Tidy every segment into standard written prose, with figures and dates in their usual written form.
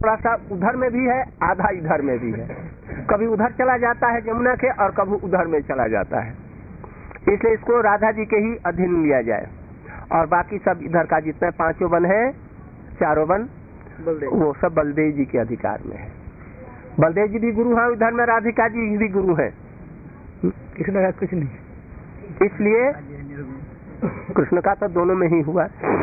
थोड़ा सा उधर में भी है, आधा इधर में भी है। कभी उधर चला जाता है यमुना के और कभी उधर में चला जाता है, इसलिए इसको राधा जी के ही अधीन लिया जाए। और बाकी सब इधर का जितना 5 वन है, 4 वन वो सब बलदेव जी के अधिकार में है। बलदेव जी भी गुरु हैं, इधर में राधिका जी भी गुरु हैं, कृष्ण का कुछ नहीं, इसलिए कृष्ण का तो दोनों में ही हुआ।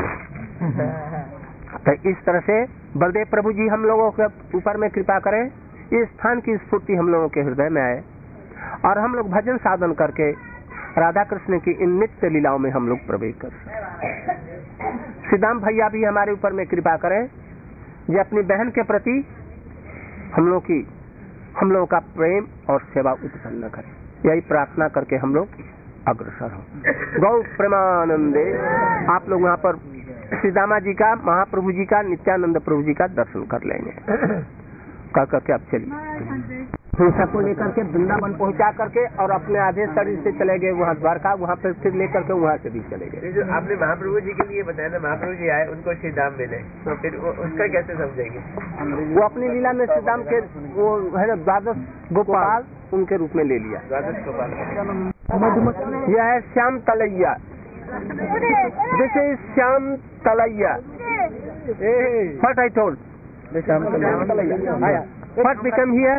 तो इस तरह से बलदेव प्रभु जी हम लोगों के ऊपर में कृपा करें, इस स्थान की स्फूर्ति हम लोगों के हृदय में आए और हम लोग भजन साधन करके राधा कृष्ण की इन नित्य लीलाओं में हम लोग प्रवेश कर सकें। श्रीदाम भैया भी हमारे ऊपर में कृपा करें, जो अपनी बहन के प्रति हम लोगों का प्रेम और सेवा उत्पन्न करें, यही प्रार्थना करके हम लोग अग्रसर हो। गौ प्रेमानंदे। आप लोग वहाँ पर श्री दामा जी का, महाप्रभु जी का, नित्यानंद प्रभु जी का दर्शन कर लेंगे। कर करके अब चलिए हिंसा को लेकर के वृंदावन पहुंचा करके और अपने आधे शरीर से चले गए वहाँ द्वारका, वहाँ पर फिर लेकर के वहाँ से भी चले गए। जो आपने महाप्रभु जी के लिए बताया ना, महाप्रभु जी आए उनको श्री दाम मिले, तो फिर उसका कैसे समझेंगे? वो अपनी लीला में श्री दाम के वो है ना द्वादश गोपाल उनके रूप में ले लिया। द्वादश गोपाल यह है श्याम तलैया, जैसे श्याम तलैया। What I told? What became here?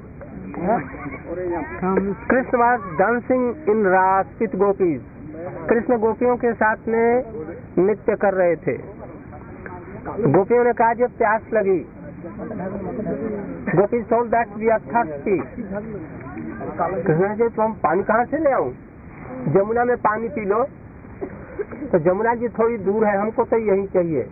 Krishna was dancing in ras with gopis. Krishna गोपियों के साथ में नृत्य कर रहे थे। गोपियों ने कहा जब प्यास लगी, गोपी told that we are thirsty. Krishna ji तो हम पानी कहाँ से ले आऊं? जमुना में पानी पी लो। तो जमुना जी थोड़ी दूर है, हमको तो यही चाहिए।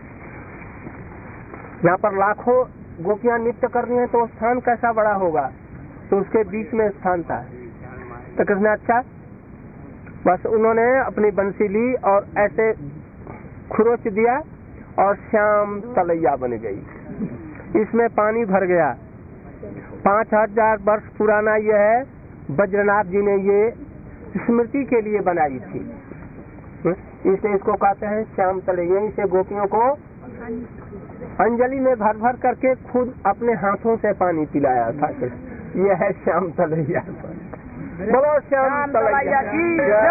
यहाँ पर लाखों गोपियां नृत्य कर रही हैं, तो स्थान कैसा बड़ा होगा? तो उसके बीच में स्थान था। तो कृष्ण अच्छा, बस उन्होंने अपनी बंसी ली और ऐसे खुरोच दिया और श्याम तलैया बन गई। इसमें पानी भर गया। 5000 वर्ष पुराना यह है, वज्रनाथ जी ने ये स्मृति के लिए बनाई थी, इसलिए इसको कहते हैं श्याम तलैया। इसे गोपियों को अंजलि में भर भर करके खुद अपने हाथों से पानी पिलाया था। यह है श्याम तलैया। बोलो श्याम तलैया की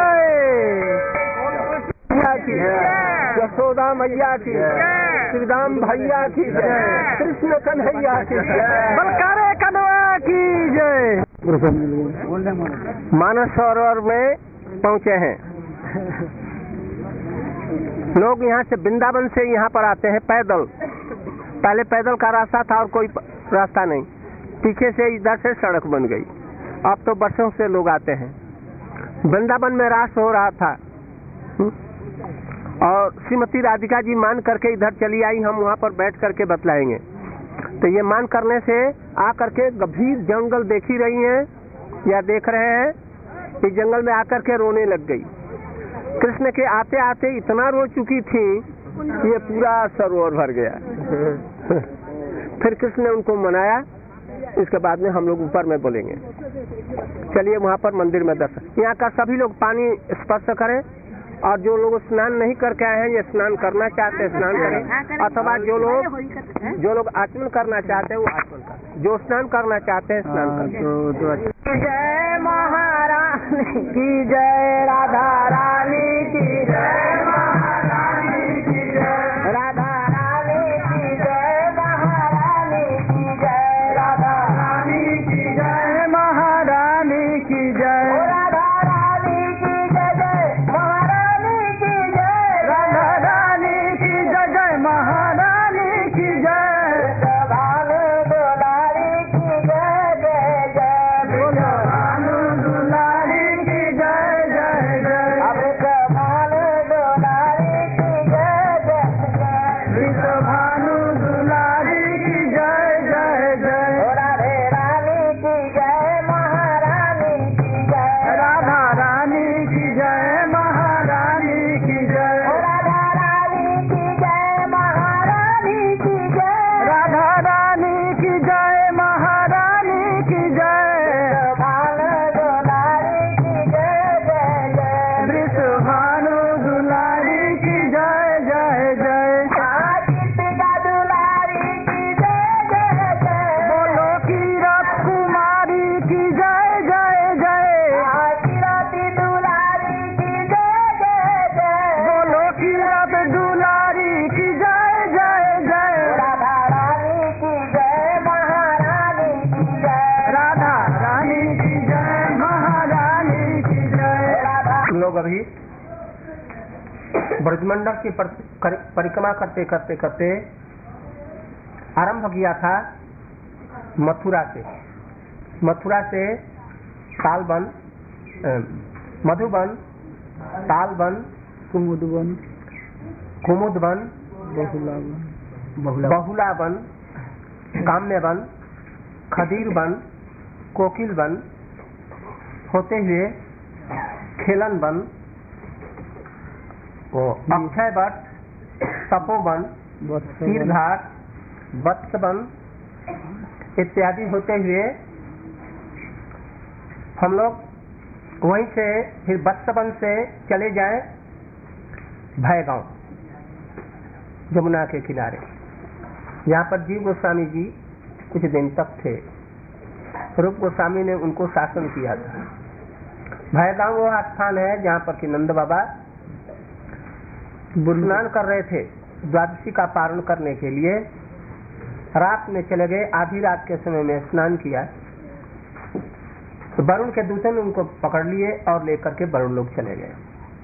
जय, यशोदा मैया की, श्रीराम भैया की जय, कृष्ण कन्हैया की जय, बलकारे कन्हैया की जय। मानस सरोवर में पहुँचे हैं लोग। यहाँ से वृंदावन से यहाँ पर आते हैं पैदल। पहले पैदल का रास्ता था और कोई रास्ता नहीं, पीछे से इधर से सड़क बन गई। अब तो बसों से लोग आते हैं। वृंदावन में रास हो रहा था और श्रीमती राधिका जी मान करके इधर चली आई, हम वहाँ पर बैठ करके बतलाएंगे। तो ये मान करने से आकर के गंभीर जंगल देख ही रही हैं या देख रहे हैं, इस जंगल में आकर के रोने लग गई। कृष्ण के आते आते इतना रो चुकी थी, ये पूरा सरोवर भर गया। फिर कृष्ण ने उनको मनाया। इसके बाद में हम लोग ऊपर में बोलेंगे। चलिए वहाँ पर मंदिर में दर्शन। यहाँ का सभी लोग पानी स्पर्श करें और जो लोग स्नान नहीं करके आए हैं, ये स्नान करना चाहते हैं स्नान करें, अथवा जो लोग आचमन करना चाहते हैं वो आचमन करें, जो स्नान करना चाहते हैं स्नान करें। जय महारानी की जय, राधा रानी की जय, महारानी की जय, राधा रानी की जय, महारानी की जय, राधा रानी की जय, महारानी की जय, राधा रानी की जय, महारानी की जय, राधा रानी की जय, महारानी की जय, भानु दुलारी की जय जय जय, भानु दुलारी की जय जय जय, अब भानु ब्रजमंडल की परिक्रमा करते करते करते आरंभ किया था मथुरा से तालबन, मधुबन, तालबन, कुमुदवन, बहुलावन, काम्यवन, खदीरवन, कोकिलवन होते हुए खेलनवन, अक्षयवट, तपोवन, तीरघाट, वत्सवन इत्यादि होते हुए हम लोग वहीं से फिर वत्सवन से चले जाएं भयगांव, जमुना के किनारे। यहाँ पर जीव गोस्वामी जी कुछ दिन तक थे। रूप गोस्वामी ने उनको शासन किया था। भयगांव वो स्थान है जहाँ पर कि नंद बाबा स्नान कर रहे थे। द्वादशी का पारण करने के लिए रात में चले गए। आधी रात के समय में स्नान किया तो वरुण के दूतों ने उनको पकड़ लिए और लेकर के वरुण लोग चले गए।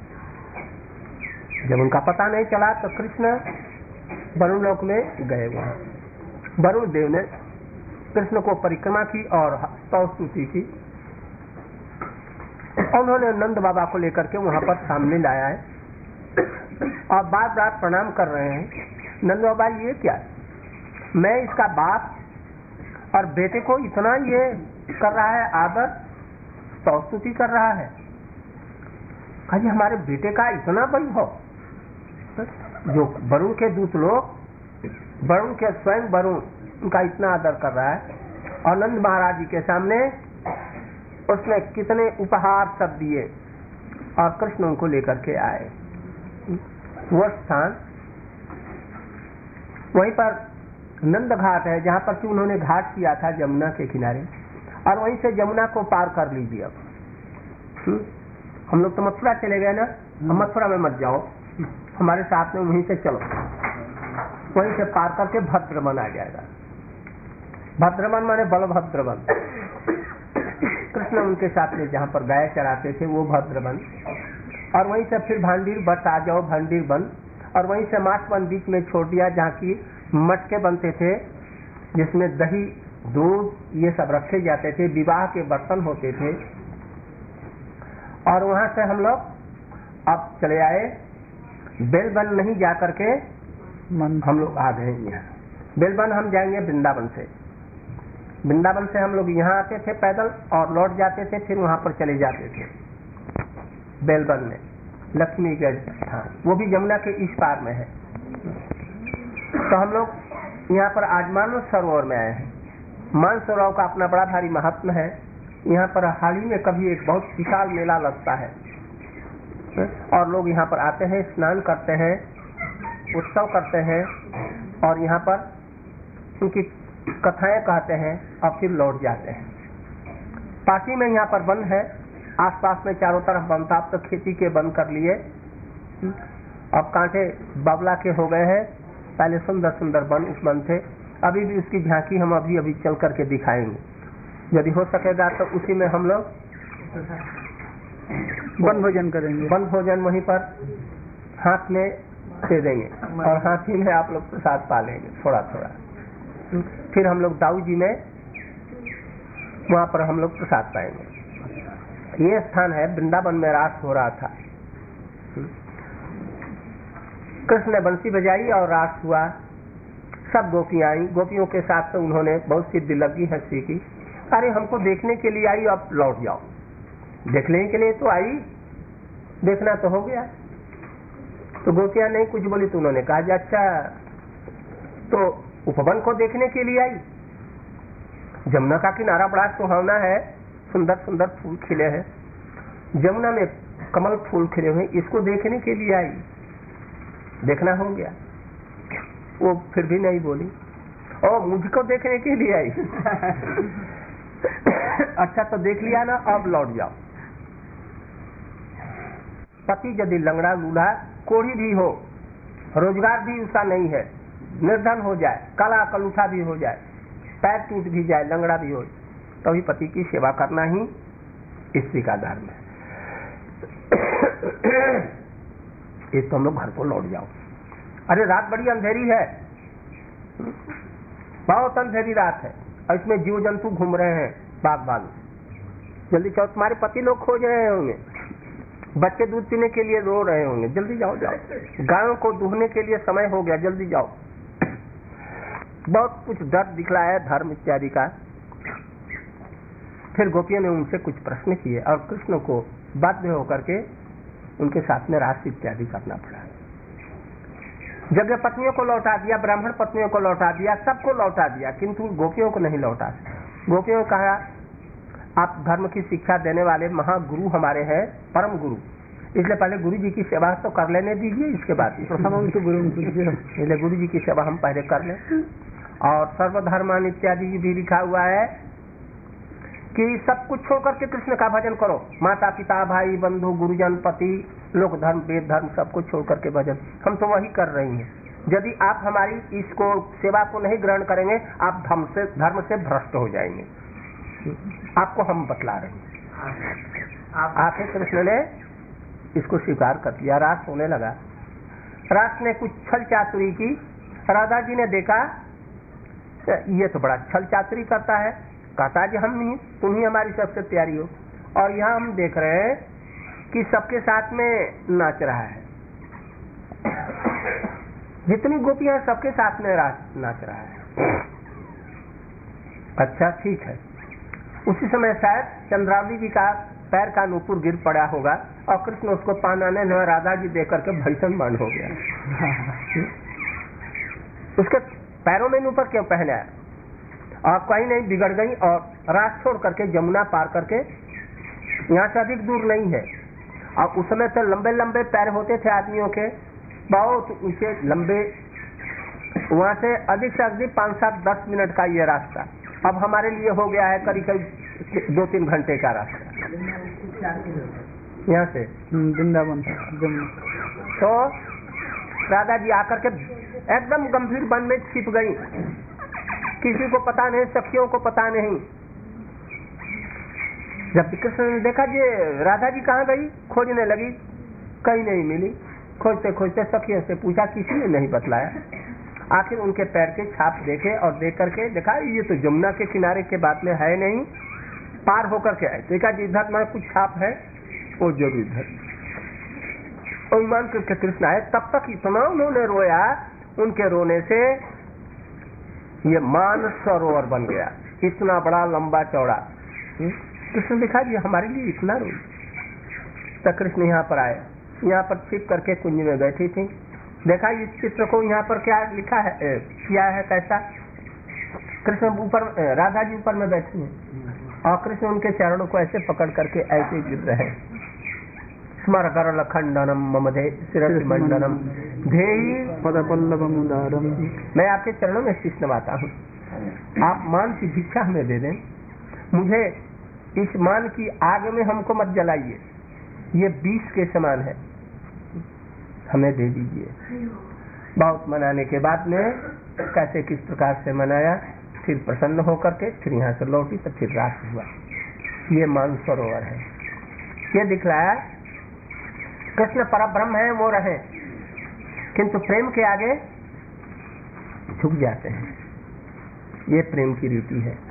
जब उनका पता नहीं चला तो कृष्ण वरुण लोक में गए। वहां वरुण देव ने कृष्ण को परिक्रमा की और स्तुति की। उन्होंने नंद बाबा को लेकर के वहां पर सामने लाया है और बार बार प्रणाम कर रहे हैं। नंद बाबा ये क्या है? मैं इसका बाप और बेटे को इतना ये कर रहा है, आदर स्तुति कर रहा है। आज हमारे बेटे का इतना वैभव, जो वरुण के दूत लोग, वरुण के स्वयं वरुण उनका इतना आदर कर रहा है और नंद महाराज जी के सामने उसने कितने उपहार सब दिए और कृष्ण उनको लेकर के आए। वो स्थान वहीं पर नंद घाट है जहाँ पर कि उन्होंने घाट किया था जमुना के किनारे और वहीं से जमुना को पार कर लीजिए। अब हम लोग तो मथुरा चले गए ना, मथुरा में मत जाओ, हमारे साथ में वहीं से चलो। वहीं से पार करके भद्रवन आ जाएगा। भद्रवन माने बलभद्रवन। कृष्ण उनके साथ में जहाँ पर गाय चराते थे वो भद्रवन। और वहीं से फिर भांडीर बट आ जाओ, भांडीर वन। और वहीं से मासवन बीच में छोड़ दिया जहाँ की मटके बनते थे जिसमें दही दूध ये सब रखे जाते थे, विवाह के बर्तन होते थे। और वहां से हम लोग अब चले आए बेलबन नहीं जा करके हम लोग आ गए यहाँ। बेलबन हम जाएंगे वृंदावन से। वृंदावन से हम लोग यहाँ आते थे पैदल और लौट जाते थे, फिर वहां पर चले जाते थे बेलबन में लक्ष्मीगढ़ स्थान, वो भी जमुना के इस पार में है। तो हम लोग यहाँ पर आज मानव सरोवर में आए हैं। मान सरोवर का अपना बड़ा भारी महत्व है। यहाँ पर हाल ही में कभी एक बहुत विशाल मेला लगता है और लोग यहाँ पर आते हैं, स्नान करते हैं, उत्सव करते हैं और यहाँ पर उनकी कथाएं कहते हैं और फिर लौट जाते हैं। पासी में यहाँ पर वन है, आसपास में चारों तरफ वन था। अब तो खेती के बंद कर लिए, अब कांटे बाबला के हो गए हैं। पहले सुंदर सुंदर वन उपवन थे। अभी भी उसकी झांकी हम अभी चल करके दिखाएंगे। यदि हो सकेगा तो उसी में हम लोग वन भोजन करेंगे। वन भोजन वहीं पर हाथ में दे देंगे और हाथी में आप लोग प्रसाद पा लेंगे थोड़ा थोड़ा। फिर हम लोग दाऊ जी में वहां पर हम लोग प्रसाद पाएंगे। ये स्थान है वृंदावन में रास हो रहा था। कृष्ण ने बंसी बजाई और रास हुआ। सब गोपियां आई, गोपियों के साथ तो उन्होंने बहुत सी दिलगी हंसी की। अरे हमको देखने के लिए आई, अब लौट जाओ। देखने के लिए तो आई, देखना तो हो गया। तो गोपियां नहीं कुछ बोली तो उन्होंने कहा अच्छा तो उपवन को देखने के लिए आई। जमुना का किनारा बड़ा सुहावना है, सुंदर सुंदर फूल खिले हैं, जमुना में कमल फूल खिले हुए, इसको देखने के लिए आई, देखना हो गया। वो फिर भी नहीं बोली, और मुझको देखने के लिए आई। अच्छा तो देख लिया ना, अब लौट जाओ। पति यदि लंगड़ा लूल्हा कोढ़ी भी हो, रोजगार भी उसका नहीं है, निर्धन हो जाए, काला कलूठा भी हो जाए, पैर टूट भी जाए, लंगड़ा भी हो, तभी पति की सेवा करना ही स्त्री का धर्म है। एक तो हम लोग घर को लौट जाओ। अरे रात बड़ी अंधेरी है, बहुत अंधेरी रात है, और इसमें जीव जंतु घूम रहे हैं बाग बाग, जल्दी जाओ, तुम्हारे पति लोग खोज रहे होंगे, बच्चे दूध पीने के लिए रो रहे होंगे, जल्दी जाओ जाओ, गायों को दूहने के लिए समय हो गया, जल्दी जाओ। बहुत कुछ डर दिखला है धर्म इत्यादि का। फिर गोपियों ने उनसे कुछ प्रश्न किए और कृष्ण को बाध्य होकर के उनके साथ में रास इत्यादि करना पड़ा। जगह पत्नियों को लौटा दिया, ब्राह्मण पत्नियों को लौटा दिया, सबको लौटा दिया, किंतु गोपियों को नहीं लौटा। गोपियों को कहा आप धर्म की शिक्षा देने वाले महागुरु हमारे हैं, परम गुरु, इसलिए पहले गुरु जी की सेवा तो कर लेने दीजिए, इसके बाद इसलिए गुरु जी की सेवा हम पहले कर लें। और सर्वधर्मान इत्यादि भी लिखा हुआ है कि सब कुछ छोड़ करके कृष्ण का भजन करो, माता पिता भाई बंधु गुरुजन पति लोक धर्म वेद धर्म सबको छोड़ करके भजन। हम तो वही कर रही हैं। यदि आप हमारी इसको सेवा को नहीं ग्रहण करेंगे आप धर्म से भ्रष्ट हो जाएंगे, आपको हम बतला रहे हैं। आखिर कृष्ण ने इसको स्वीकार कर लिया। रास होने लगा। रास ने कुछ छल चातुरी की। राधा जी ने देखा ये तो बड़ा छल चातुरी करता है, कहता जी हम नहीं, तुम ही हमारी सबसे प्यारी हो। और यहाँ हम देख रहे हैं कि सबके साथ में नाच रहा है, जितनी गोपियां सबके साथ में नाच रहा है। अच्छा ठीक है। उसी समय शायद चंद्रावली जी का पैर का नूपुर गिर पड़ा होगा और कृष्ण उसको पानाने न राधा जी देकर के भैसन मान हो गया। उसके पैरों में नूपुर क्यों पहना है? और कहीं नहीं बिगड़ गई और रास छोड़ करके जमुना पार करके, यहाँ से अधिक दूर नहीं है। और उस समय तो लंबे लंबे पैर होते थे आदमियों के, बहुत ऊंचे लंबे, वहां से अधिक 5-7-10 मिनट का ये रास्ता अब हमारे लिए हो गया है करीब करीब 2-3 घंटे का रास्ता यहाँ से वृंदावन। तो राधा जी आकर के एकदम गंभीर वन में छिप गई, किसी को पता नहीं, सखियों को पता नहीं। जब कृष्ण ने देखा कि राधा जी कहाँ गई, खोजने लगी, कहीं नहीं मिली। खोजते खोजते सखियों से पूछा, किसी ने नहीं बतलाया। आखिर उनके पैर के छाप देखे और देख करके देखा ये तो जमुना के किनारे के बात में है नहीं, पार होकर के आए। देखा जी इधर में कुछ छाप है, वो जरूर इधर। और ईमान करके कृष्ण आए। तब तक इतना उन्होंने रोया, उनके रोने से ये मान सरोवर बन गया, इतना बड़ा लंबा चौड़ा। कृष्ण देखा जी हमारे लिए इतना रोई। तब कृष्ण यहाँ पर आए, यहाँ पर छिप करके कुंज में बैठी थी। देखा इस चित्र को यहाँ पर क्या लिखा है, किया है कैसा। कृष्ण ऊपर, राधा जी ऊपर में बैठी है और कृष्ण उनके चरणों को ऐसे पकड़ करके ऐसे गिर रहे हैं। स्मर करल खंडनम ममधे शिरसि मंडनम धेहि पदपल्लवम उदारम। मैं आपके चरणों में शीश नवाता हूँ, आप मान की भिक्षा हमें दे दें, मुझे इस मान की आग में हमको मत जलाइए, ये 20 के समान है, हमें दे दीजिए। बहुत मनाने के बाद में कैसे किस प्रकार से मनाया, फिर प्रसन्न होकर के फिर यहाँ से लौटी, तो फिर रात हुआ। ये मानसरोवर है। ये दिखलाया कृष्ण परब्रह्म है, वो रहे, किंतु प्रेम के आगे झुक जाते हैं। ये प्रेम की रीति है।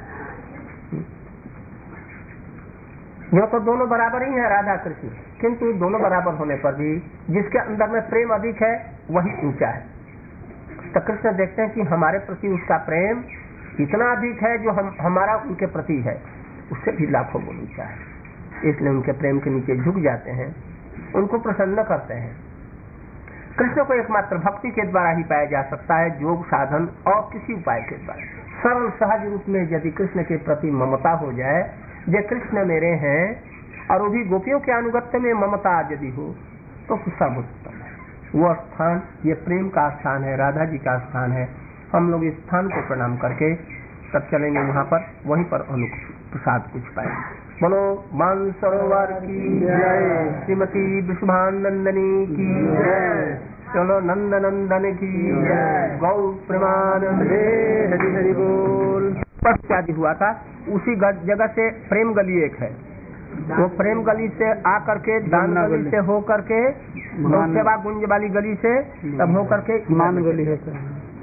जो तो दोनों बराबर ही है राधा कृष्ण, किंतु दोनों बराबर होने पर भी जिसके अंदर में प्रेम अधिक है वही ऊंचा है। तो कृष्ण देखते हैं कि हमारे प्रति उसका प्रेम इतना अधिक है जो हमारा उनके प्रति है, उससे भी लाखों गुण ऊंचा है। इसलिए उनके प्रेम के नीचे झुक जाते हैं, उनको प्रसन्न करते हैं। कृष्ण को एकमात्र भक्ति के द्वारा ही पाया जा सकता है, योग साधन और किसी उपाय के द्वारा। सरल सहज रूप में यदि कृष्ण के प्रति ममता हो जाए, जो कृष्ण मेरे हैं, और वो भी गोपियों के अनुगत्य में ममता यदि हो, तो सर्वोत्तम है वो स्थान। ये प्रेम का स्थान है, राधा जी का स्थान है। हम लोग इस स्थान को प्रणाम करके तब चलेंगे वहां पर, वहीं पर प्रसाद कुछ पाएंगे। बोलो मानसरोवर की जय, श्रीमती विश्वानंदनी की जय, चलो नंद नंदन की जय, गौ प्रेमानंदे हरि हरि बोल। शादी हुआ था उसी जगह से प्रेम गली एक है, वो प्रेम गली से आकर के दान गली से हो करके सेवा गुंज वाली गली से तब हो करके मान गली है सर।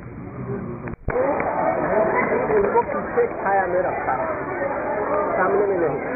उनको पीछे छाया में रखा, सामने में नहीं।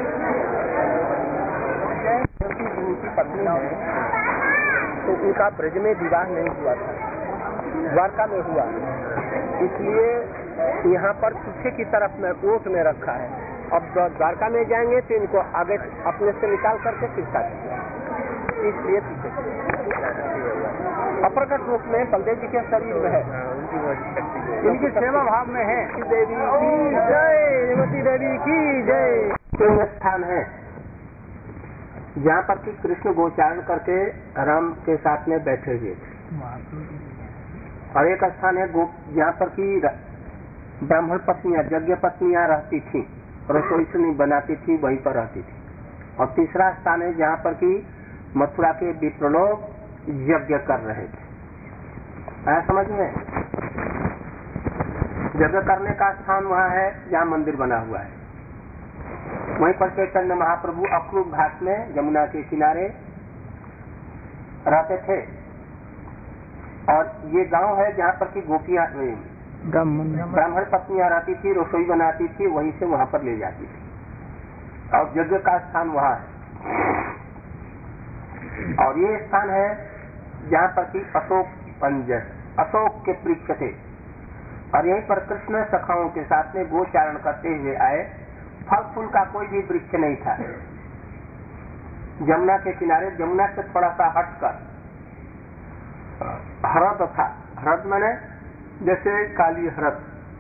उनकी पत्नी है तो उनका ब्रज में विवाह नहीं हुआ था, द्वारका में हुआ, इसलिए यहाँ पर पीछे की तरफ में ओट में रखा है। अब द्वारका में जाएंगे तो इनको आगे अपने से निकाल करके फिर काटेंगे, इसलिए पीछे। अप्रकट रूप में बलदेव जी के शरीर में है, इनकी सेवा भाव में है। देवी की जय, रेवती देवी की जय। तो स्थान है जहाँ पर कि कृष्ण गोचारण करके राम के साथ में बैठे हुए थे, और एक स्थान है जहाँ पर कि ब्राह्मण पत्नियां, यज्ञ पत्नियां रहती थी, रसोई से नहीं बनाती थी, वहीं पर रहती थी। और तीसरा स्थान है जहाँ पर कि मथुरा के विप्र लोग यज्ञ कर रहे थे। आया समझ में? यज्ञ करने का स्थान वहाँ है जहाँ मंदिर बना हुआ है। वहीं पर चैतन्य महाप्रभु अक्रूर घाट में यमुना के किनारे रहते थे, और ये गांव है जहाँ पर की गोपियां ब्राह्मण पत्नियां रहती थी, रसोई बनाती थी, वहीं से वहां पर ले जाती थी, और यज्ञ का स्थान वहाँ है। और ये स्थान है जहाँ पर की अशोक पंजर, अशोक के वृक्ष थे, और यहीं पर कृष्ण सखाओं के साथ में गोचारण करते हुए आए। फल फूल का कोई भी वृक्ष नहीं था। यमुना के किनारे, यमुना से थोड़ा सा हटकर हरद था। हरद माने जैसे काली हरद,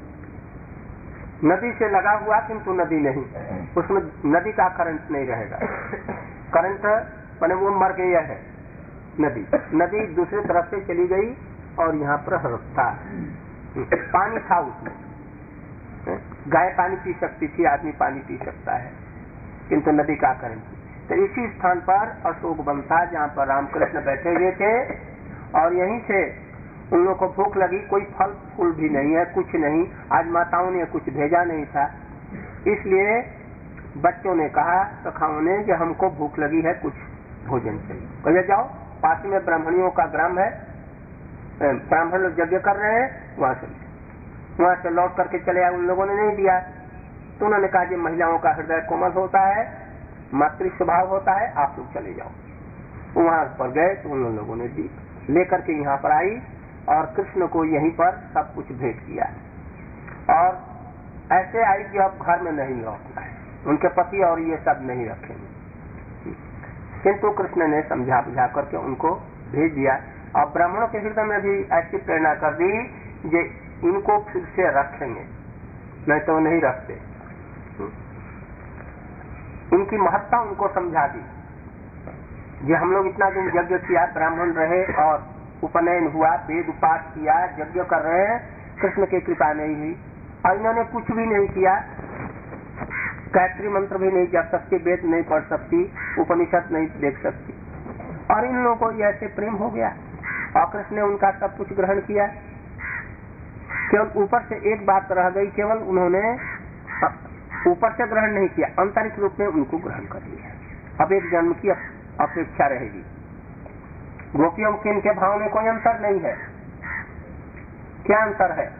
नदी से लगा हुआ किंतु नदी नहीं, उसमें नदी का करंट नहीं रहेगा। करंट माने वो मर गया है, नदी दूसरी तरफ से चली गई, और यहाँ पर हरद था, पानी था उसमें। गाय पानी पी सकती थी, आदमी पानी पी सकता है, किंतु नदी का करंट। तो इसी स्थान पर अशोक वन था जहाँ पर रामकृष्ण बैठे हुए थे, और यहीं से उन लोगों को भूख लगी। कोई फल फूल भी नहीं है, कुछ नहीं, आज माताओं ने कुछ भेजा नहीं था, इसलिए बच्चों ने कहा, सखाओं ने, कि हमको भूख लगी है, कुछ भोजन चाहिए। कहिए जाओ, पास में ब्राह्मणियों का ग्राम है, ब्राह्मण लोग यज्ञ कर रहे हैं, वहां से लौट करके चले आए। उन लोगों ने नहीं दिया, तो उन्होंने कहा कि महिलाओं का हृदय कोमल होता है, मातृ स्वभाव होता है, आप लोग चले जाओ। वहां पर गए तो उन लोगों ने दी, लेकर के यहाँ पर आई, और कृष्ण को यहीं पर सब कुछ भेंट किया। और ऐसे आई कि अब घर में नहीं लौटना है, उनके पति और ये सब नहीं रखेंगे, किंतु कृष्ण ने समझा बुझा करके उनको भेज दिया। और ब्राह्मणों के हृदय में भी ऐसी प्रेरणा कर दी कि इनको फिर से रखेंगे, नहीं तो नहीं रखते। इनकी महत्ता उनको समझा दी। ये हम लोग इतना दिन यज्ञ किया, ब्राह्मण रहे, और उपनयन हुआ, वेद पाठ किया, यज्ञ कर रहे हैं, कृष्ण की कृपा नहीं हुई, और इन्होंने कुछ भी नहीं किया, गायत्री मंत्र भी नहीं जप सकती, वेद नहीं पढ़ सकती, उपनिषद नहीं देख सकती, और इन लोगों को ऐसे प्रेम हो गया, और कृष्ण ने उनका सब कुछ ग्रहण किया। केवल ऊपर से एक बात रह गई, केवल उन्होंने ऊपर से ग्रहण नहीं किया, आंतरिक रूप में उनको ग्रहण कर लिया। अब एक जन्म की अपेक्षा रहेगी। गोपियों के इनके भाव में कोई अंतर नहीं है। क्या अंतर है?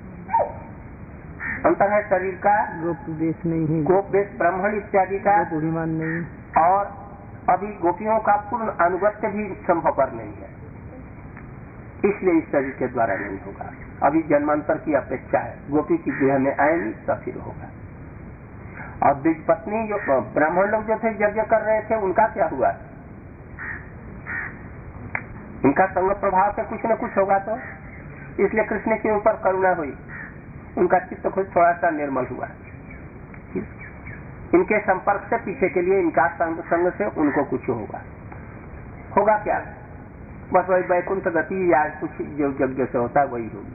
अंतर है शरीर का, गोपवेश नहीं है, गोपवेश ब्राह्मण इत्यादि का अभिमान नहीं, और अभी गोपियों का पूर्ण अनुगत्य भी संभव पर नहीं है, इसलिए इस शरीर के द्वारा नहीं होगा। अभी जन्मांतर की अपेक्षा है, गोपी की गृह में आएंगी तब फिर होगा। और द्विज पत्नी जो ब्राह्मण लोग जो थे यज्ञ कर रहे थे, उनका क्या हुआ? इनका संग प्रभाव से कुछ न कुछ होगा, तो इसलिए कृष्ण के ऊपर करुणा हुई, उनका चित्त खुद थोड़ा सा निर्मल हुआ। इनके संपर्क से पीछे के लिए इनका संग से उनको कुछ होगा क्या? बस वही वैकुंठ गति या कुछ जो यज्ञ से होता है वही होगी।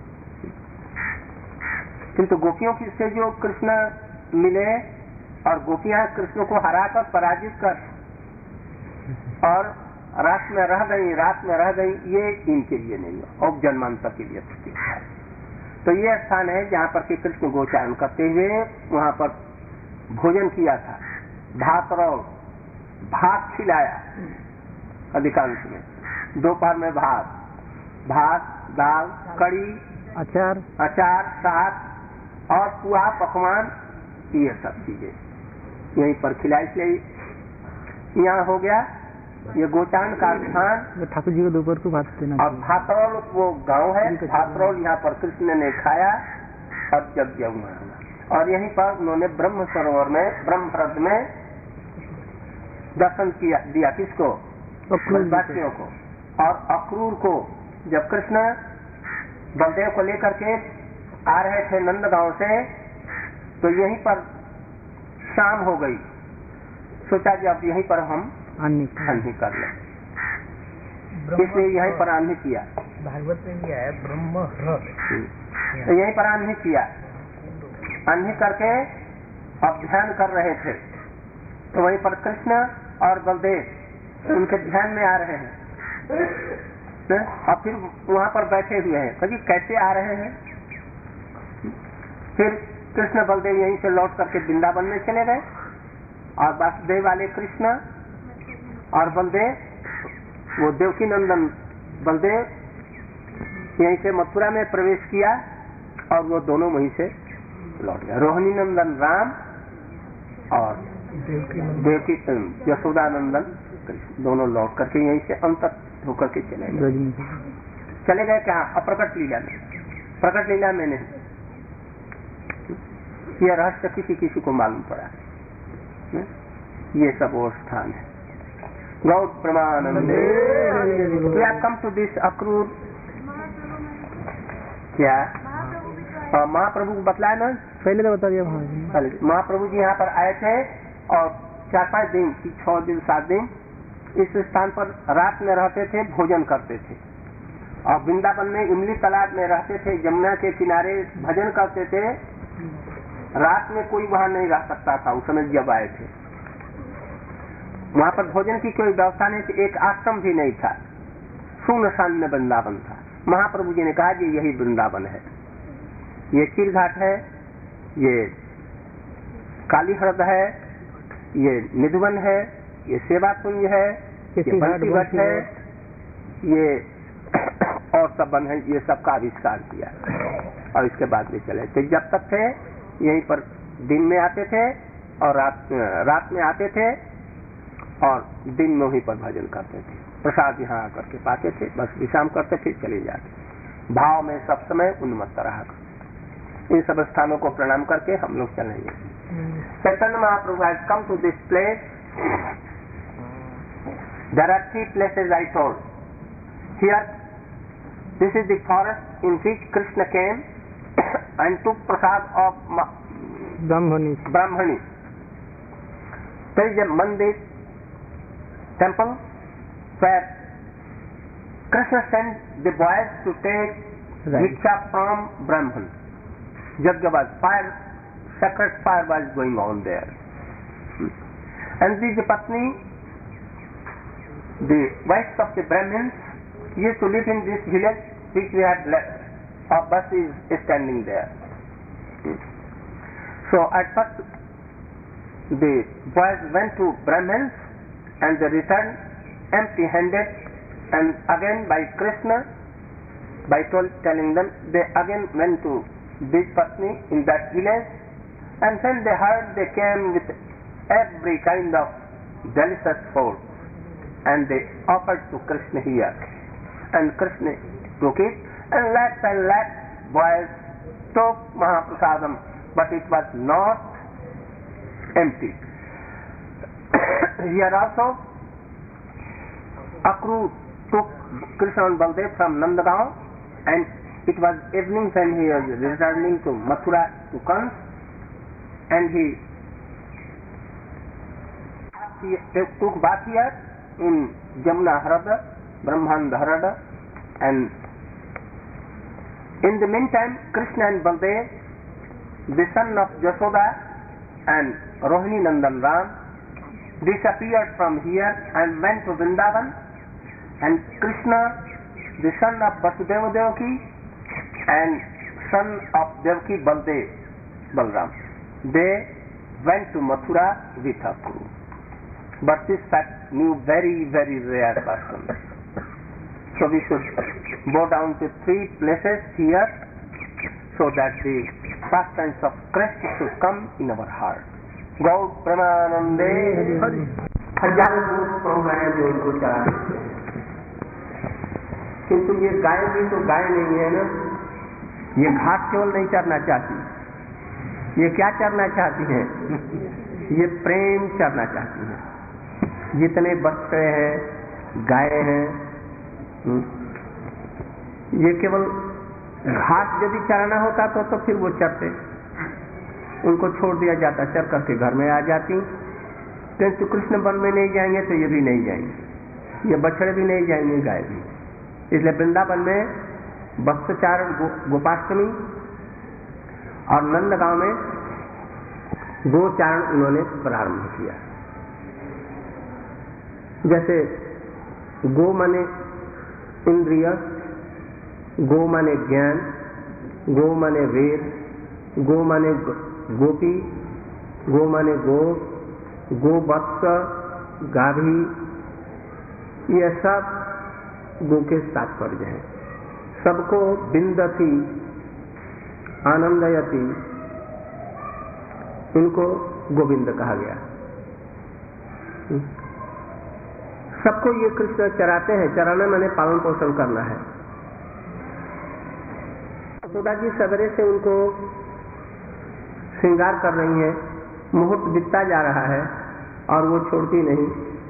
किंतु गोपियों से जो कृष्ण मिले, और गोपियां कृष्ण को हराकर पराजित कर और रात में रह गई, ये इनके लिए नहीं है, और जन्मांतर के लिए प्रतीक्षा है। तो ये स्थान है जहाँ पर कि कृष्ण गोचारण करते हुए वहाँ पर भोजन किया था, भातरौल, भात खिलाया अधिकांश में, दोपहर में भात, दाल, कड़ी, अचार, साग और पुआ पकवान, ये सब चीजें यहीं पर खिलाई। यहाँ हो गया ये गोचान का स्थान। ठाकुर जी को दोपहर को भात देना। और भातरौल वो गांव है, भातरौल यहाँ पर कृष्ण ने खाया और यज्ञ हुआ। और यहीं पर उन्होंने ब्रह्म सरोवर में, ब्रह्मरथ में दर्शन दिया किसको? ब्रजवासियों को। और अक्रूर को जब कृष्ण बलदेव को लेकर के आ रहे थे नंदगांव से, तो यहीं पर शाम हो गई। सोचा कि अब यहीं पर हम आन्ही कर लें, इसलिए यहीं पर आन्ही किया। भागवत में भी आया ब्रह्मरथ, तो यहीं पर आन्ही किया। आन्ही करके अब ध्यान कर रहे थे, तो वहीं पर कृष्ण और बलदेव उनके ध्यान में आ रहे हैं। और फिर वहां पर बैठे हुए हैं, कभी कैसे आ रहे हैं। फिर कृष्ण बलदेव यहीं से लौट करके वृंदावन में चले गए, और वासुदेव वाले कृष्ण और बलदेव, वो देवकी नंदन बलदेव यहीं से मथुरा में प्रवेश किया, और वो दोनों वहीं से लौट गए। रोहिणी नंदन राम और देवकी यशोदा नंदन कृष्ण दोनों लौट करके यहीं से अंतर होकर के चले गए क्या? अप्रकट लीला में। प्रकट लीला में नहीं, यह रहस्य किसी को मालूम पड़ा। ये सब वो स्थान है। गौर प्रमानंदे कम टू दिस अक्रूर, क्या महाप्रभु को बतलाया ना, पहले तो बता दिया। महाप्रभु जी यहाँ पर आए थे और 4-5 दिन, 6 दिन 7 दिन इस स्थान पर रात में रहते थे, भोजन करते थे। और वृंदावन में इमली तालाब में रहते थे, यमुना के किनारे भजन करते थे। रात में कोई वहां नहीं रह सकता था उस समय जब आए थे। वहां पर भोजन की कोई व्यवस्था नहीं थी, एक आश्रम भी नहीं था, सुनसान में वृंदावन था। महाप्रभु जी ने कहा कि यही वृंदावन है, ये चीरघाट है, ये काली हृद है, ये निधुवन है, ये सेवा कुंज है, ये बंसी भट्ट है, ये और सब बन है, ये सबका आविष्कार किया। और इसके बाद में चले थे, जब तक थे यहीं पर दिन में आते थे और रात में आते थे, और दिन में वहीं पर भजन करते थे। प्रसाद यहाँ आकर के पाते थे, बस विश्राम करते फिर चले जाते। भाव में सब समय उन्मत्त रहा। इन सब स्थानों को प्रणाम करके हम लोग चलेंगे। Chaitanya Mahaprabhu has come to this place. There are 3 places I told. Here, this is the forest in which Krishna came and took prasad of Brahmani. There is a mandir, temple, where Krishna sent the boys to take diksha from Brahman. Yajna was fire, sacred fire was going on there. And the Patni, the wives of the Brahmins, used to live in this village which we had left. Our bus is standing there. So at first the boys went to Brahmins and they returned empty-handed, and again by Krishna, by telling them, they again went to this Patni in that village, and when they heard, they came with every kind of delicious food and they offered to Krishna here, and Krishna took it, and lakhs boys took Mahaprasadam, but it was not empty. Here also Akrur took Krishna and Baldev from Nandagaon, and it was evening when he was returning to Mathura to Kans, and he took bath here in Jamuna Harada, Brahmanda Harada, and in the meantime Krishna and Baldev, the son of Jashoda and Rohini Nandan Ram, disappeared from here and went to Vrindavan, and Krishna, the son of Vasudeva Devaki and son of Devaki Baldev, Balram, they went to Mathura with her crew. But this fact knew very, very rare person. So we should go down to 3 places here so that the pastimes of Krishna should come in our heart. Gaur Pramanande हजारों दूध पाँव हैं जो उनको चढ़ाते, किंतु ये गाय भी तो गाय नहीं है ना। ये घास केवल नहीं चरना चाहती, ये क्या चरना चाहती है? ये प्रेम चरना चाहती है। जितने बच्चे हैं गाय हैं, ये केवल घास यदि चराना होता तो फिर वो चरते, उनको छोड़ दिया जाता, चर करके घर में आ जाती। किंतु कृष्ण वन में नहीं जाएंगे तो ये भी नहीं जाएंगे, ये बछड़े भी नहीं जाएंगे, गाय भी। इसलिए वृंदावन में वत्सचारण गोपाष्टमी और नंदगांव में गोचारण उन्होंने प्रारंभ किया। जैसे गो माने इंद्रिय, गो माने ज्ञान, गो माने वेद, गो माने गोपी, गो माने गो, गोवत्स, गाभी, ये सब गो के तात्पर्य है। सबको बिंदती, आनंदयती, इनको गोविंद कहा गया। सबको ये कृष्ण चराते हैं, चराना मैंने पालन पोषण करना है। यशोदा जी सवेरे से उनको श्रृंगार कर रही हैं, मुहूर्त बीतता जा रहा है और वो छोड़ती नहीं।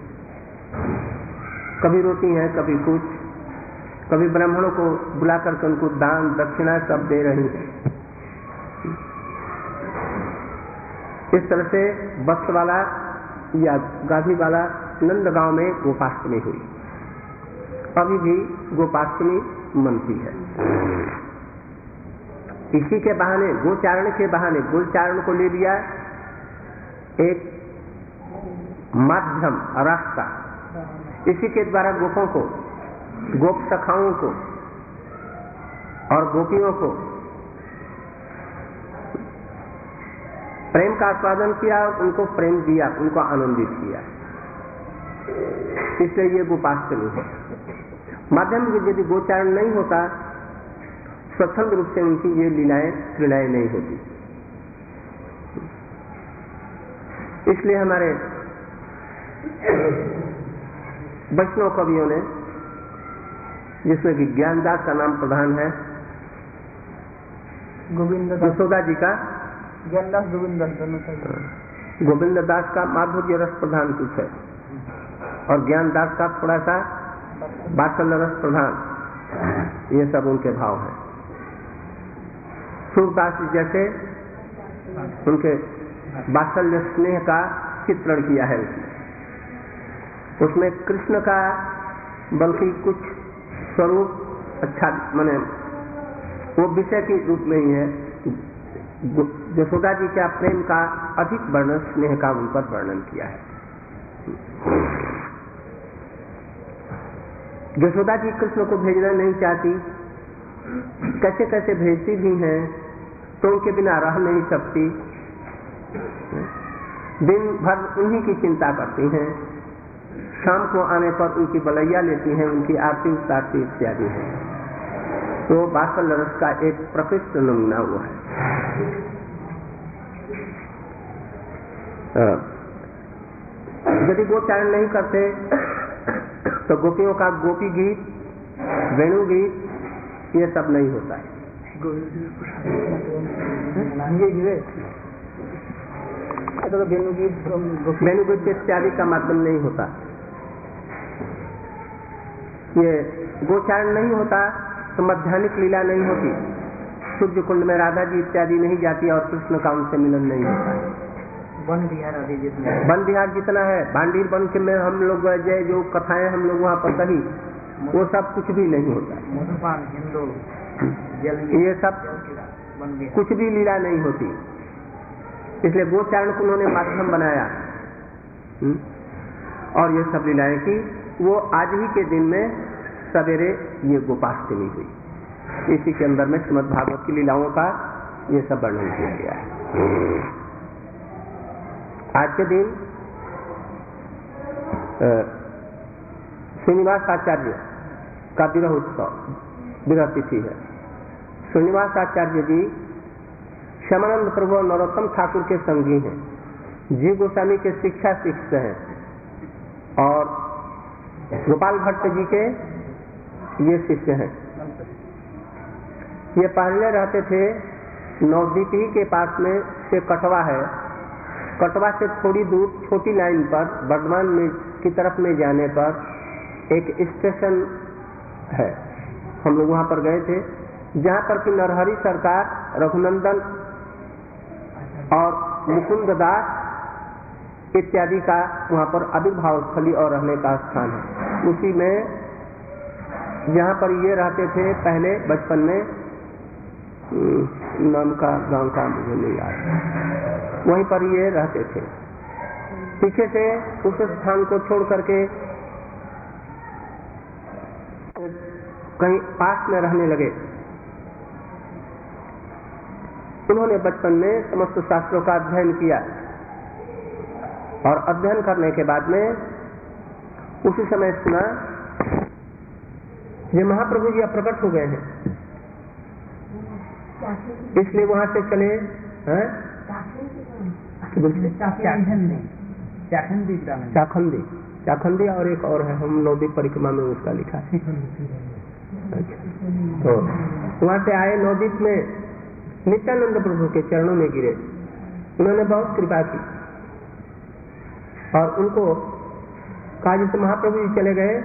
कभी रोती हैं, कभी कुछ, कभी ब्राह्मणों को बुला करके उनको दान दक्षिणा सब दे रही हैं। इस तरह से वत्स वाला या गाभी वाला नंदगांव में गोपाष्टमी हुई। अभी भी गोपाष्टमी मनती है। इसी के बहाने, गोचारण के बहाने, गोचारण को ले लिया एक माध्यम, रास्ता। इसी के द्वारा गोपों को, गोप सखाओं को और गोपियों को प्रेम का आस्वादन किया, उनको प्रेम दिया, उनको आनंदित किया। इसलिए ये गोपाष्टमी है। माध्यम यदि गोचारण नहीं होता, स्वतंत्र रूप से उनकी ये लीलाएं क्रीड़ाएं नहीं होती। इसलिए हमारे वैष्णव कवियों ने, जिसमें कि ज्ञानदास का नाम प्रधान है, गोविंद यशोदा जी का ज्ञानदास गोविंद गोविंद दास का माधुर्य रस प्रधान कुछ है, और ज्ञानदास का थोड़ा सा वात्सल्य रस प्रधान। ये सब उनके भाव हैं। सूरदास जी जैसे उनके वात्सल्य स्नेह का चित्रण किया है उसमें कृष्ण का बल्कि कुछ स्वरूप अच्छा, माने वो विषय के रूप में ही है। यशोदा जी का प्रेम का अधिक वर्णन, स्नेह का उन पर वर्णन किया है। यशोदा जी कृष्ण को भेजना नहीं चाहती, कैसे कैसे भेजती भी हैं, तो उनके बिना रह नहीं सकती। दिन भर उन्हीं की चिंता करती हैं, शाम को आने पर उनकी बलैया लेती हैं, उनकी आरती उतारती इत्यादि है। तो वात्सल्य रस का एक प्रकृष्ट नमूना हुआ है। यदि गोचारण नहीं करते तो गोपियों का गोपी गीत, वेणु गीत, ये सब नहीं होता है। वेणु गीत इत्यादि का माध्यम नहीं होता। ये गोचारण नहीं होता तो मध्याह्निक लीला नहीं होती, सूर्य कुंड में राधा जी इत्यादि नहीं जाती और कृष्ण का उनसे मिलन नहीं होता। वन विहार जितना है, भांडीर वन के में हम लोग जो कथाएं हम लोग वहाँ पर कही, वो सब कुछ भी नहीं होता। ये सब कुछ भी लीला नहीं होती। इसलिए गोचारण को उन्होंने माध्यम बनाया और ये सब लीलाएं की। वो आज ही के दिन में सवेरे ये गोपाष्टमी हुई। इसी के अंदर में श्रीमद् भागवत की लीलाओं का ये सब वर्णन किया गया है। आज के दिन श्रीनिवास आचार्य का विरह उत्सव, विरह तिथि है। श्रीनिवास आचार्य जी श्यामानंद प्रभु और नरोत्तम ठाकुर के संगी हैं, जीव गोस्वामी के शिक्षा शिष्य हैं और गोपाल भट्ट जी के ये शिष्य हैं। ये पहले रहते थे नवद्वीपी के पास में से कटवा है, कटवा से थोड़ी दूर छोटी लाइन पर बर्धमान में की तरफ में जाने पर एक स्टेशन है। हम लोग वहां पर गए थे, जहां पर कि नरहरि सरकार, रघुनंदन और मुकुंद दास इत्यादि का वहां पर आविर्भाव स्थली और रहने का स्थान है। उसी में जहां पर ये रहते थे पहले बचपन में, नाम का गांव का मुझे नहीं याद, वहीं पर ये रहते थे। पीछे से उस स्थान को छोड़ करके कहीं पास में रहने लगे। उन्होंने बचपन में समस्त शास्त्रों का अध्ययन किया और अध्ययन करने के बाद में उसी समय सुना ये महाप्रभु जी अब प्रकट हो गए हैं, इसलिए वहां से चले चाखंदी और एक और है, हम नवद्वीप परिक्रमा में उसका लिखा है। अच्छा, तो वहां से आए नवद्वीप में नित्यानंद प्रभु के चरणों में गिरे। उन्होंने बहुत कृपा की और उनको कहा जैसे महाप्रभु जी चले गए,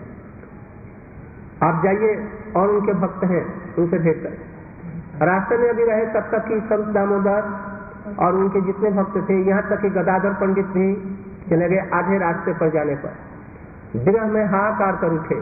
आप जाइए और उनके भक्त हैं उनसे भेंट करें। रास्ते में अभी रहे तब तक कि संत दामोदर और उनके जितने भक्त थे, यहाँ तक कि गदाधर पंडित भी चले गए। आधे रास्ते पर जाने पर विरह में हाहाकार कर उठे।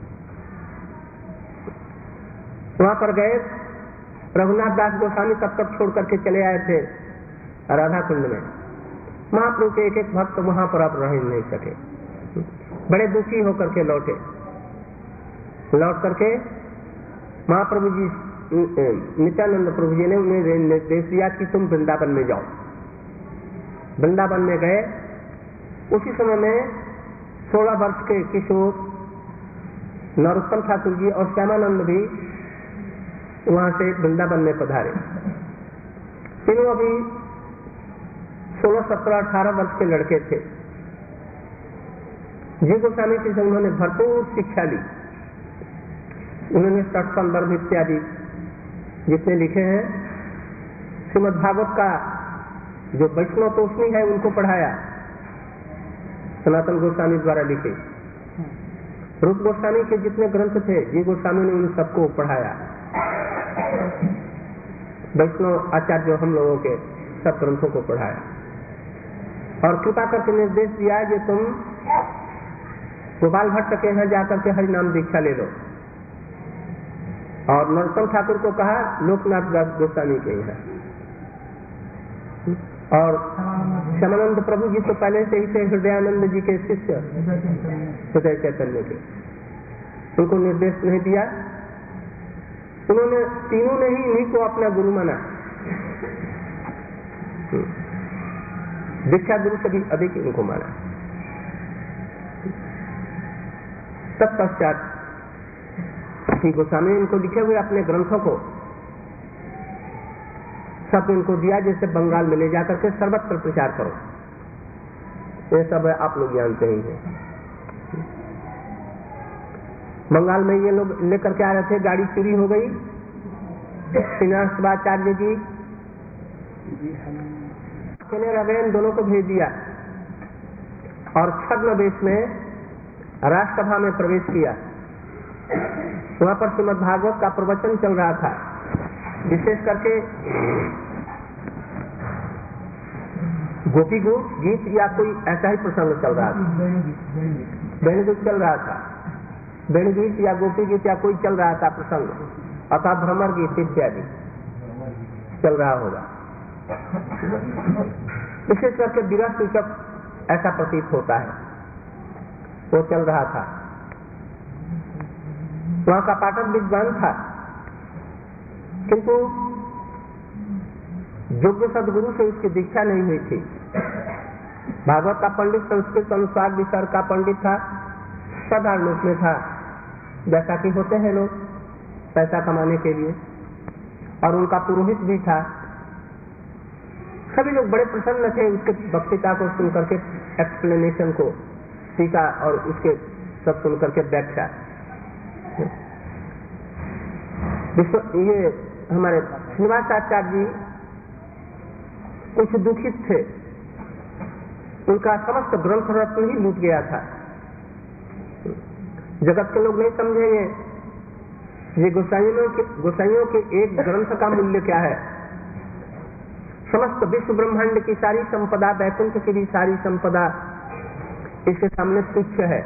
वहां पर गए, रघुनाथ दास गोस्वामी तब तक छोड़ करके चले आए थे राधा कुंड में। महाप्रभु के एक एक भक्त वहां पर अब रह नहीं सके, बड़े दुखी होकर के लौटे। लौट करके महाप्रभु जी, नित्यानंद प्रभु जी ने उन्हें निर्देश दिया कि तुम वृंदावन में जाओ। वृंदावन में गए। उसी समय में 16 वर्ष के किशोर नरोत्तम ठाकुर जी और श्यामानंद भी वहां से वृंदावन में पधारे। तीनों अभी 16, 17, 18 वर्ष के लड़के थे। जी गोस्वामी जी से उन्होंने भरपूर शिक्षा ली। उन्होंने षट संदर्भ इत्यादि जितने लिखे हैं, श्रीमद् भागवत का जो वैष्णव तोषणी है उनको पढ़ाया, सनातन गोस्वामी द्वारा लिखे। रूप गोस्वामी के जितने ग्रंथ थे जी गोस्वामी ने उन सबको पढ़ाया। वैष्णव आचार्य हम लोगों के सब ग्रंथों को पढ़ाया और कृपा करके निर्देश दिया कि तुम गोपाल भट्ट के यहाँ जाकर के हरि नाम दीक्षा ले लो। और नरोत्तम ठाकुर को कहा लोकनाथ दास गोस्वामी के यहाँ। और श्यामानंद प्रभु जी तो पहले से ही थे हृदयानंद जी के शिष्य, हृदय चैतन्य के, उनको निर्देश नहीं दिया। उन्होंने तीनों ने ही इन्हीं को अपना गुरु माना। दीक्षा गुरु से भी अधिक इनको माना। तत्पश्चात श्री गोस्वामी ने इनको लिखे हुए अपने ग्रंथों को सब इनको दिया, जैसे बंगाल में ले जाकर के सर्वत्र प्रचार करो। ये सब आप लोग जानते ही हैं। बंगाल में ये लोग लेकर के आ रहे थे, गाड़ी चोरी हो गई। श्रीनिवासाचार्य जी अकेले रह गए, इन दोनों को भेज दिया और छद्म वेश में राजसभा में प्रवेश किया। वहां पर श्रीमद् भागवत का प्रवचन चल रहा था। विशेष करके गोपी गीत या कोई ऐसा ही प्रसंग चल रहा था। वेणुगीत चल रहा था, वेणुगीत या गोपी गीत या कोई चल रहा था प्रसंग, अथवा भ्रमर गीत इत्यादि चल रहा होगा। विशेष करके विरह सूचक ऐसा प्रतीत होता है, वो चल रहा था। वहां का पाठक विद्वान था, किंतु योग्य सदगुरु से उसकी दीक्षा नहीं हुई थी। भागवत का पंडित संस्कृत अनुसार विसर्ग का पंडित था, साधारण रूप में था, जैसा कि होते हैं लोग पैसा कमाने के लिए, और उनका पुरोहित भी था। सभी लोग बड़े प्रसन्न थे उसके वक्तृता को सुन करके, एक्सप्लेनेशन को, टीका और उसके सब सुन करके व्याख्या। ये हमारे श्रीनिवासाचार्य जी कुछ दुखित थे, उनका समस्त ग्रंथ रत्न ही लूट गया था। जगत के लोग नहीं समझेंगे ये गोसाइयों के एक ग्रंथ का मूल्य क्या है। समस्त विश्व ब्रह्मांड की सारी संपदा, वैकुंठ की भी सारी संपदा इसके सामने तुच्छ है।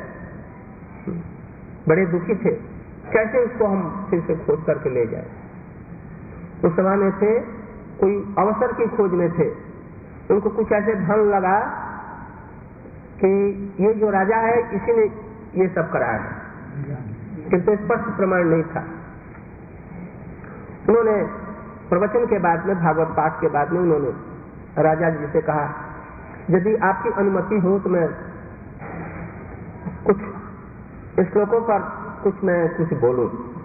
बड़े दुखी थे, कैसे उसको हम फिर से खोज करके ले जाए। उस समय में थे, कोई अवसर की खोज में थे, उनको कुछ ऐसे भ्रम लगा कि ये जो राजा है इसी ने ये सब कराया है, किंतु स्पष्ट प्रमाण नहीं था। उन्होंने प्रवचन के बाद में, भागवत पाठ के बाद में उन्होंने राजा जी से कहा, यदि आपकी अनुमति हो तो मैं कुछ श्लोकों पर कुछ बोलूं।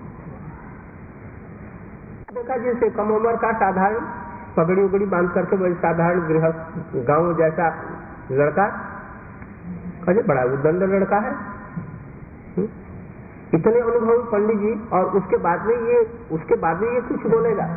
देखा जिसे कम उम्र का साधारण पगड़ी उगड़ी बांध करके वही साधारण गृहस्थ गांव जैसा लड़का, अरे बड़ा उद्दंड लड़का है, इतने अनुभवी पंडित जी, और उसके बाद में ये कुछ बोलेगा।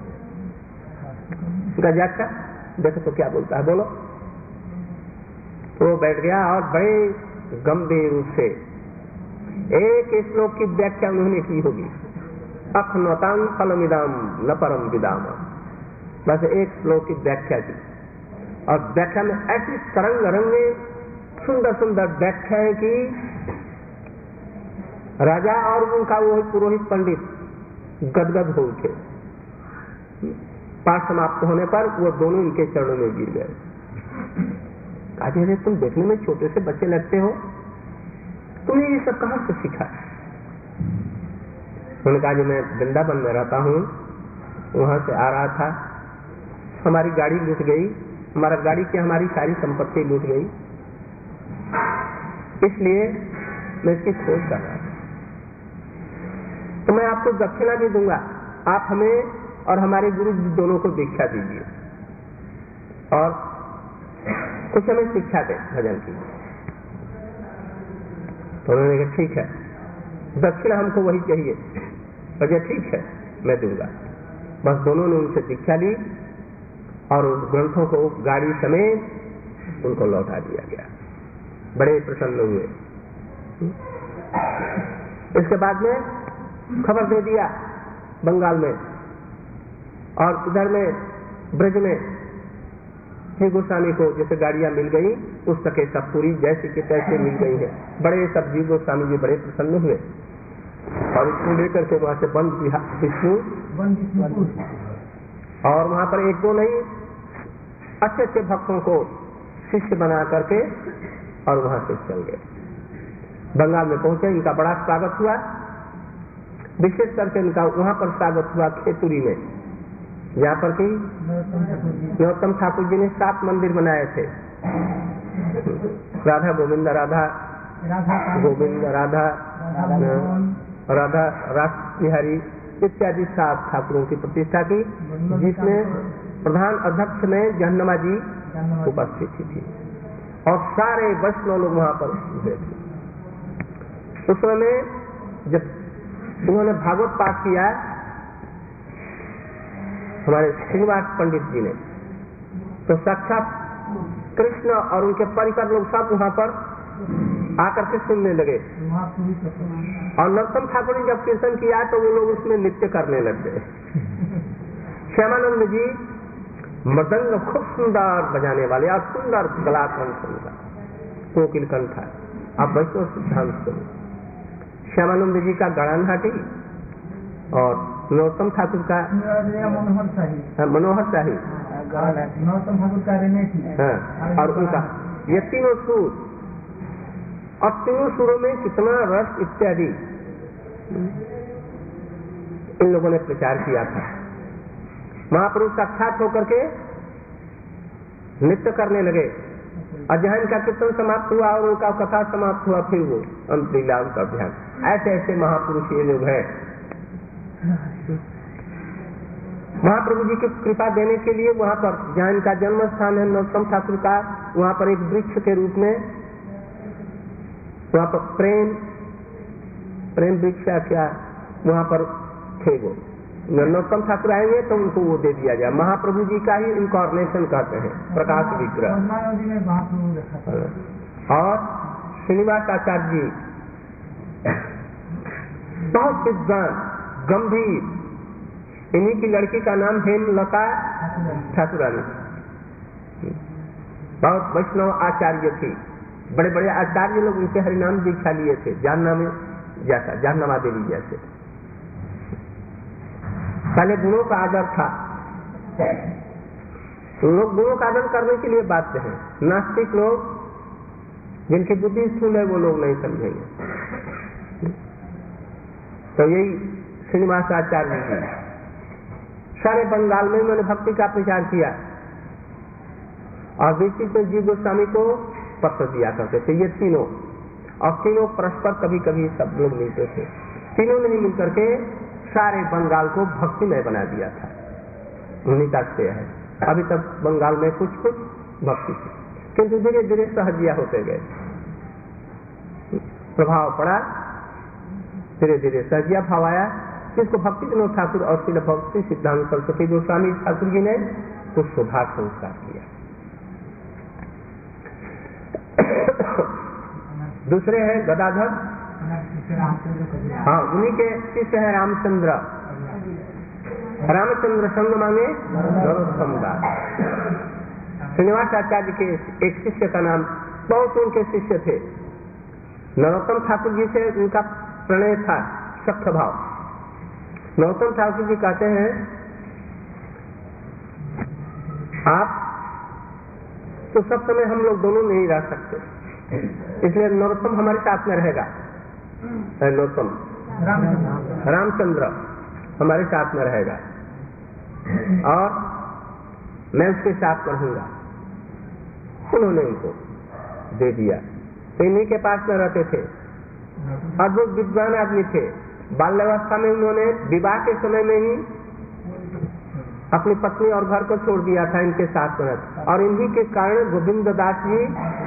गजाका देखो तो क्या बोलता है, बोलो। तो वो बैठ गया और बड़े गंभीर रूप से एक श्लोक की व्याख्या उन्होंने की होगी, अखनतां फलमिदाम न परम विदाम। बस एक श्लोक की व्याख्या की, और व्याख्या में ऐसी तरंग रंगे सुंदर सुंदर व्याख्या है कि राजा और उनका वो पुरोहित पंडित गदगद हो उठे। पाठ समाप्त होने पर वो दोनों उनके चरणों में गिर गए। अरे तुम देखने में छोटे से बच्चे लगते हो, तुमने ये सब कहां से सीखा? उन्होंने कहा, जो मैं वृंदावन में रहता हूँ, वहां से आ रहा था, हमारी गाड़ी लूट गई, हमारा गाड़ी की हमारी सारी संपत्ति लूट गई, इसलिए मैं इसकी खोज कर रहा था। तो मैं आपको दक्षिणा भी दूंगा, आप हमें और हमारे गुरु जी दोनों को दीक्षा दीजिए और कुछ हमें शिक्षा दे भजन की। तो उन्होंने कहा ठीक है, दक्षिणा हमको वही चाहिए। और ठीक है, मैं दूंगा। बस दोनों ने उनसे दीक्षा ली और उस ग्रंथों को गाड़ी समेत उनको लौटा दिया गया। बड़े प्रसन्न हुए। इसके बाद में खबर दे दिया बंगाल में, और इधर में ब्रज में श्री गोस्वामी को जैसे गाड़ियां मिल गई, पुस्तकें सब पूरी जैसी के तैसे मिल गई है। बड़े सब जी गोस्वामी जी बड़े प्रसन्न हुए और इसको लेकर के वहां से बंद विष्णु, और वहां पर एक दो नहीं, अच्छे अच्छे भक्तों को शिष्य बना करके और वहां से चल गए। बंगाल में पहुंचे, इनका बड़ा स्वागत हुआ। विशेष करके इनका वहां पर स्वागत हुआ खेतुरी में, जहाँ पर कि नरोत्तम ठाकुर जी ने 7 मंदिर बनाए थे। राधा गोविंद, राधा गोविंद, राधा राधा रास बिहारी इत्यादि 7 ठाकुरों की प्रतिष्ठा की, जिसमें प्रधान अध्यक्ष में जहन्नमा जी उपस्थित थी और सारे वैष्णव लोग वहां पर हुए थे। उस समय जब उन्होंने भागवत पाठ किया हमारे श्रीनिवास पंडित जी ने, तो साक्षात कृष्ण और उनके परिकर लोग सब वहां पर आकर के सुनने लगे। और नरोत्तम ठाकुर ने जब कीर्तन किया तो वो लोग उसमें नृत्य करने लग गए। श्यामानंद जी मृदंग खूब सुंदर बजाने वाले और सुंदर गला कंठ उनका कोकिल कंठ था। आप वैष्णव सिद्धांत सुनो, श्यामानंद जी का गड़ानहाटी और नरोत्तम ठाकुर का मनोहर शाही, नरोत्तम ठाकुर का और उनका ये तीनों सुर, और तीनों सुरों में कितना रस इत्यादि इन लोगों ने प्रचार किया था। महापुरुष साक्षात होकर के नृत्य करने लगे और जहाँ इनका कीर्तन समाप्त हुआ और उनका कथा समाप्त हुआ, फिर वो अंत लीला उनका ध्यान। ऐसे ऐसे महापुरुष ये लोग हैं। महाप्रभु जी की कृपा देने के लिए वहाँ पर जहाँ इनका जन्म स्थान है नरोत्तम ठाकुर का, वहाँ पर एक वृक्ष के रूप में वहाँ पर प्रेम वृक्ष क्या वहाँ पर थे वो। नरोत्तम ठाकुर आएंगे तो उनको वो दे दिया जाए। महाप्रभु जी का ही इनकॉर्नेशन कहते हैं, प्रकाश विग्रह। और श्रीनिवास आचार्य जी बहुत विद्वान गंभीर, इन्हीं की लड़की का नाम हेमलता ठाकुरानी, बहुत वैष्णव आचार्य थी। बड़े बड़े आचार्य लोग उनसे हरिनाम दीक्षा लिए थे, जानना में जैसा जानना देवी जैसे। पहले गुणों का आदर था, लोग गुणों का आदर करने के लिए बाध्य हैं। नास्तिक लोग जिनकी बुद्धि स्थूल है वो लोग नहीं समझेंगे। तो यही श्रीनिवास आचार्य जी सारे बंगाल में उन्होंने भक्ति का प्रचार किया और विचित्र जीव गोस्वामी को पत्र दिया करते थे। ये तीनों, और तीनों परस्पर कभी कभी सब लोग मिलते थे। तीनों ने मिलकर के सारे बंगाल को भक्तिमय बना दिया था। उन्हीं का श्रेय है। अभी तक बंगाल में कुछ कुछ भक्ति थी, किंतु धीरे धीरे सहजिया होते गए, प्रभाव पड़ा, धीरे धीरे सहजिया भाव आया, जिसको भक्ति विनोद ठाकुर और श्रील भक्ति सिद्धांत सरस्वती गोस्वामी ठाकुर जी ने कुछ सुधार संस्कार किया। दूसरे हैं गदाधर, हाँ उन्हीं के शिष्य है रामचंद्र। रामचंद्र संग मांगे नरोत्तम दास। श्रीनिवास आचार्य के एक शिष्य का नाम, बहुत उनके शिष्य थे। नरोत्तम ठाकुर जी से उनका प्रणय था, सख्त भाव। नरोत्तम ठाकुर जी कहते हैं आप तो सब समय हम लोग दोनों नहीं रह सकते, इसलिए नरोत्तम हमारे साथ में रहेगा। नरोत्तम रामचंद्र हमारे साथ में रहेगा और मैं उसके साथ में रहूंगा। उन्होंने उनको दे दिया। तो इन्हीं के पास में रहते थे। अद्भुत विद्वान आदमी थे। बाल्यावस्था में उन्होंने विवाह के समय में ही अपनी पत्नी और घर को छोड़ दिया था इनके साथ में, और इन्हीं के कारण गोविंद दास जी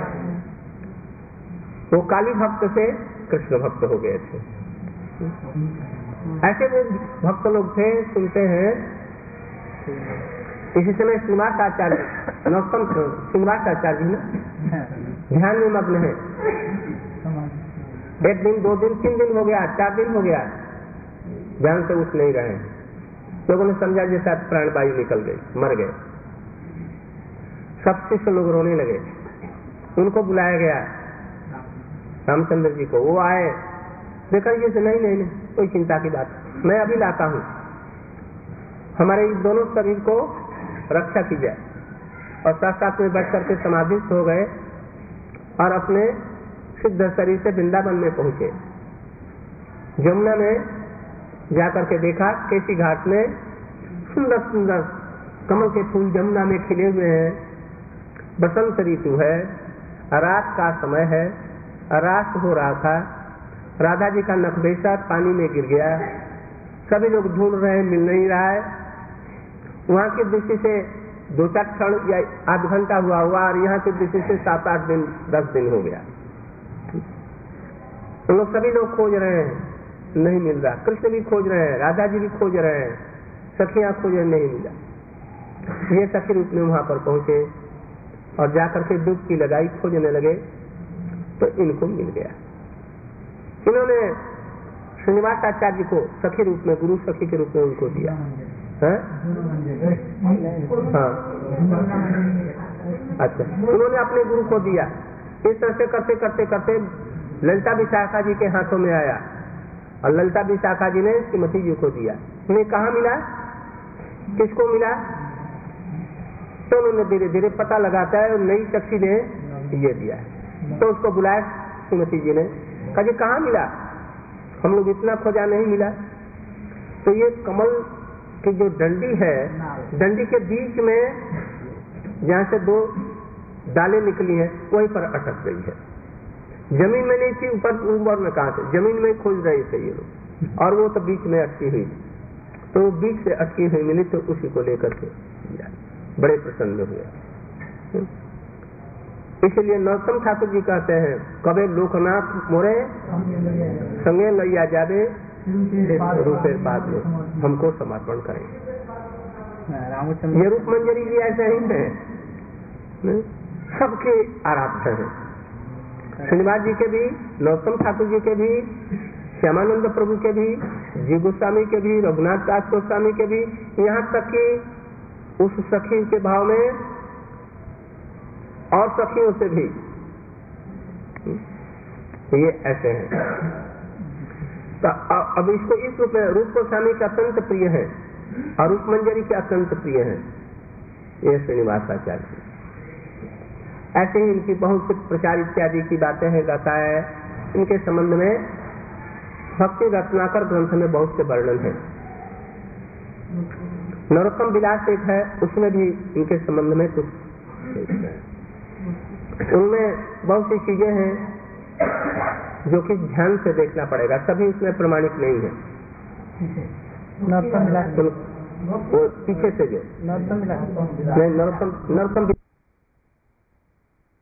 वो काली भक्त से कृष्ण भक्त हो गए थे। ऐसे वो भक्त लोग थे। सुनते हैं इसी समय श्रीनिवास आचार्य, नरोत्तम श्रीनिवास आचार्य ना ध्यान में मग्न है। एक दिन, 2 दिन, 3 दिन हो गया, 4 दिन हो गया, ध्यान से उठ नहीं रहे। लोगों ने समझा जैसा प्राणवायु निकल गई, मर गए। सब शिष्य लोग रोने लगे। उनको बुलाया गया रामचंद्र जी को। वो आए, देखा जैसे नहीं कोई चिंता की बात, मैं अभी लाता हूँ, हमारे दोनों शरीर को रक्षा की जाए। और साथ साथ में बैठ करके समाधिस्थ हो गए और अपने सिद्ध शरीर से वृंदावन में पहुंचे। जमुना में जाकर के देखा, केसी घाट में सुंदर सुंदर कमल के फूल जमुना में खिले हुए हैं। बसंत ऋतु है, रात का समय है, रात हो रहा था। राधा जी का नखबेसा पानी में गिर गया। सभी लोग ढूंढ रहे हैं, मिल नहीं रहा है। वहाँ की दृष्टि से 2-4 क्षण या आध घंटा हुआ और यहाँ की दृष्टि से 7-8 दिन 10 दिन हो गया। तो लोग सभी लोग खोज रहे हैं, नहीं मिल रहा। कृष्ण भी खोज रहे हैं, राधा जी भी खोज रहे हैं, सखियां खोज रहे, नहीं मिला। ये सखी रूप में वहां पर पहुंचे और जाकर के डुबकी लगाई, खोजने लगे तो इनको मिल गया। इन्होंने श्रीनिवास आचार्य को सखी रूप में, गुरु सखी के रूप में उनको दिया। हाँ, अच्छा, उन्होंने अपने गुरु को दिया। इस तरह से करते करते करते ललिता विशाखा जी के हाथों में आया और ललिता विशाखा जी ने श्रीमती जी को दिया। उन्हें कहाँ मिला, किसको मिला, तो उन्होंने धीरे धीरे पता लगाता है, नई शक्ति ने ये दिया। तो उसको बुलाया श्रीमती जी ने, कहा जी कहाँ मिला, हम लोग इतना खोजा नहीं मिला। तो ये कमल की जो डंडी है, डंडी के बीच में जहाँ से 2 डालें निकली हैं वहीं पर अटक गई है। जमीन में नहीं थी, ऊपर में कहाँ से, जमीन में खोज रहे थे ये लोग, और वो तो बीच में अटकी हुई, तो बीच से अटकी हुई मिली तो उसी को लेकर के बड़े प्रसन्न हुए। इसलिए नरोत्तम ठाकुर जी कहते हैं, कबे लोकनाथ मोरे संगे लैया जावे रूपेर पाद में हमको समर्पण करें। ये रूप मंजरी जी ऐसे ही है, सबके आराध्य हैं। श्रीनिवास जी के भी, नरोत्तम ठाकुर जी के भी, श्यामानंद प्रभु के भी, जी गोस्वामी के भी, रघुनाथ दास गोस्वामी के भी, यहाँ तक कि उस सखी के भाव में और सखियों से भी ये ऐसे हैं। तो अब इसको इस रूप में रूप गोस्वामी के अत्यंत प्रिय है और रूप मंजरी के अत्यंत प्रिय है ये श्रीनिवासाचार्य जी। ऐसे ही इनकी बहुत कुछ प्रचार इत्यादि की बातें हैं, गाता है। इनके संबंध में भक्ति रत्नाकर ग्रंथ में बहुत से वर्णन है। नरोत्तम विलास एक है, उसमें भी इनके संबंध में कुछ, उनमें बहुत सी चीजें हैं जो कि ध्यान से देखना पड़ेगा, सभी उसमें प्रमाणिक नहीं है। वो पीछे से जो नरोत्तम